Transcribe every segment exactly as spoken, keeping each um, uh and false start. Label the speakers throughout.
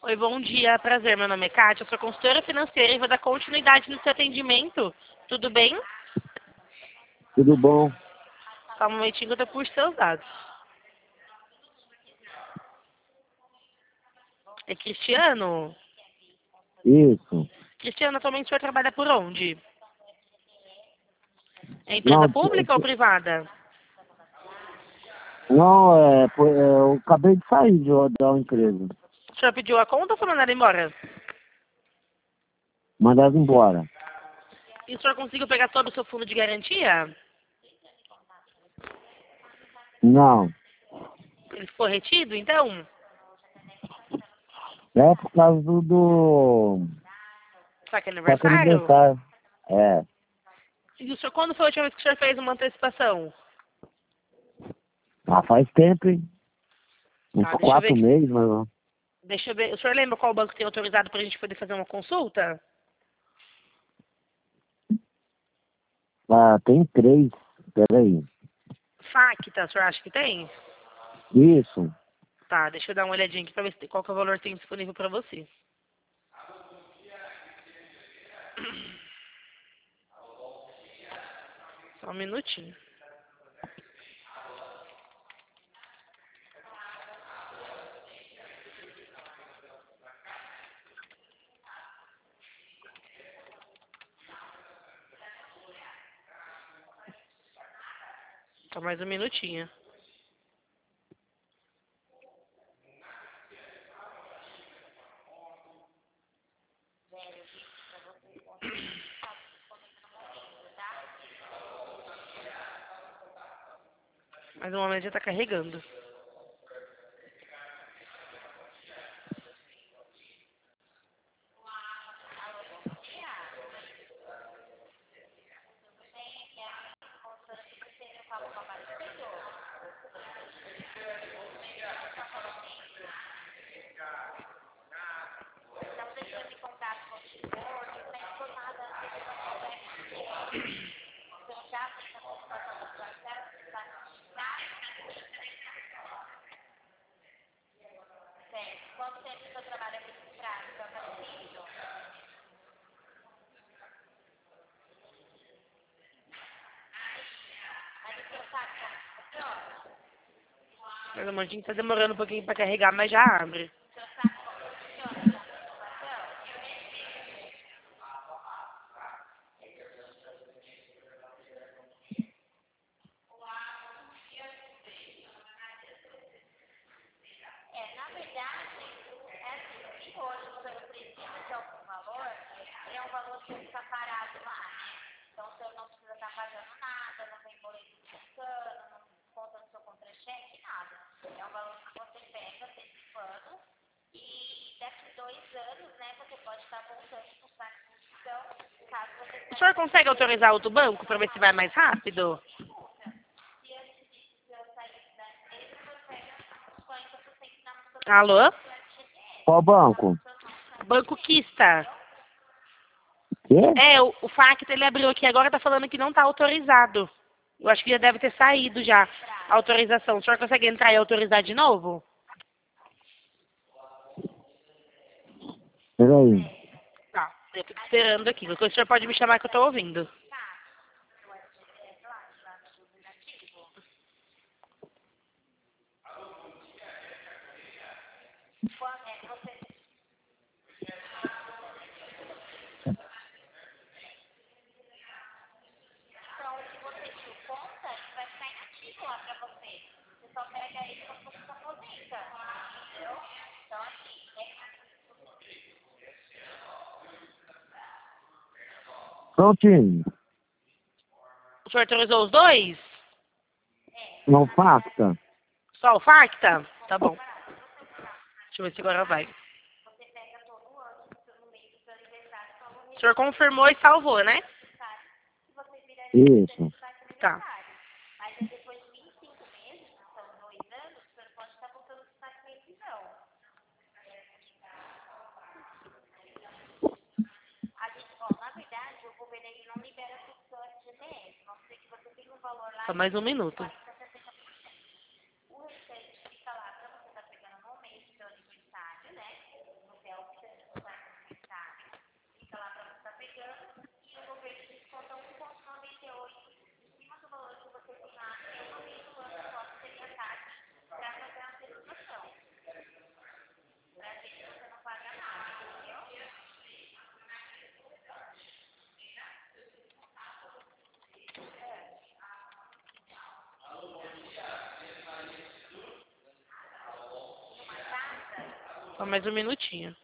Speaker 1: Oi, bom dia, prazer. Meu nome é Kátia, eu sou consultora financeira e vou dar continuidade no seu atendimento. Tudo bem?
Speaker 2: Tudo bom?
Speaker 1: Só um momentinho que eu tô por seus dados. É Cristiano?
Speaker 2: Isso.
Speaker 1: Cristiano, atualmente o senhor trabalha por onde? É empresa
Speaker 2: Não, t-
Speaker 1: pública ou
Speaker 2: t-
Speaker 1: privada?
Speaker 2: não é, pô, é, eu acabei de sair de, uma- da empresa.
Speaker 1: O senhor pediu a conta ou foi mandado embora?
Speaker 2: Mandado embora.
Speaker 1: E o senhor conseguiu pegar todo o seu fundo de garantia?
Speaker 2: Não.
Speaker 1: Ele ficou retido, então?
Speaker 2: É por causa do, do
Speaker 1: Saque
Speaker 2: saque
Speaker 1: aniversário?
Speaker 2: aniversário. É.
Speaker 1: E o senhor, quando foi a última vez que o senhor fez uma antecipação?
Speaker 2: Ah, faz tempo, hein? Uns
Speaker 1: Tá, deixa eu ver
Speaker 2: quatro
Speaker 1: aqui.
Speaker 2: meses, mas não.
Speaker 1: Deixa eu ver. O senhor lembra qual banco tem autorizado pra gente poder fazer uma consulta?
Speaker 2: Ah, tem três. Peraí.
Speaker 1: Facta, o senhor acha que tem?
Speaker 2: Isso.
Speaker 1: Tá, deixa eu dar uma olhadinha aqui pra ver se tem- qual que é o valor que tem disponível pra você. Só um minutinho. Só mais um minutinho. Mais um momento já tá carregando. Mais um momentinho, tá demorando um pouquinho pra carregar, mas já abre. O senhor consegue autorizar outro banco pra ver se vai mais rápido? Alô?
Speaker 2: Qual banco?
Speaker 1: Banco Quista.
Speaker 2: Quê?
Speaker 1: É, o, o Facta ele abriu aqui agora, tá falando que não tá autorizado. Eu acho que já deve ter saído já a autorização. O senhor consegue entrar e autorizar de novo?
Speaker 2: Peraí.
Speaker 1: Tá, eu fico esperando aqui. Qualquer coisa o senhor pode me chamar que eu tô ouvindo.
Speaker 2: Prontinho.
Speaker 1: O senhor autorizou os dois?
Speaker 2: Não facta?
Speaker 1: Só o Facta? Tá bom. Deixa eu ver se agora vai. O senhor confirmou e salvou, né?
Speaker 2: Isso.
Speaker 1: Tá. Só mais um minuto. Só mais um minutinho.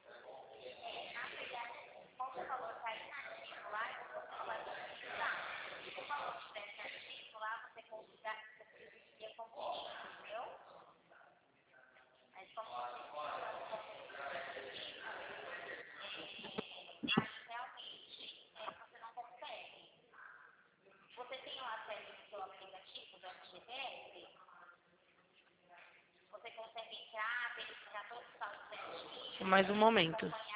Speaker 1: Só mais um momento.